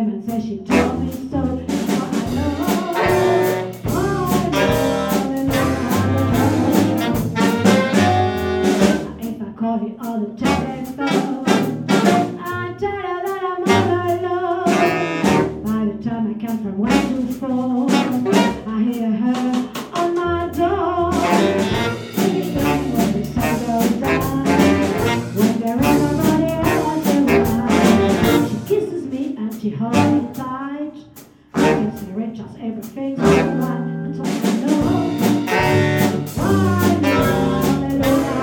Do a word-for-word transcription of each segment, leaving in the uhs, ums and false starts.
came and said she told me so. Now I know, oh, I know, if I call you on the telephone, I tell her that I'm all alone. By the time I come from one to four, I hear her on my door. Singing when the sun goes down, when there ain't nobody else around. She kisses me and she holds me tight. I can see it just everything's alright until I know. Why now, hallelujah.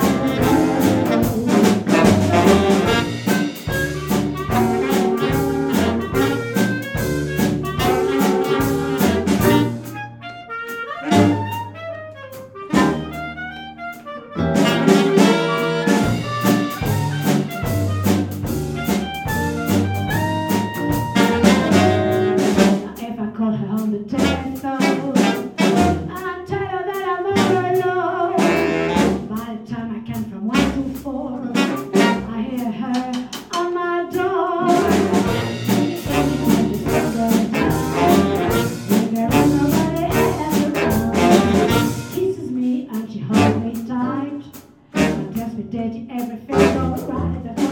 Call her on the telephone, I tell her that I'm all alone. By the time I come from one to four, I hear her on my door. When the sun goes down, when there is nobody else around, she kisses me and she holds me tight. She tells me, Daddy, everything's alright.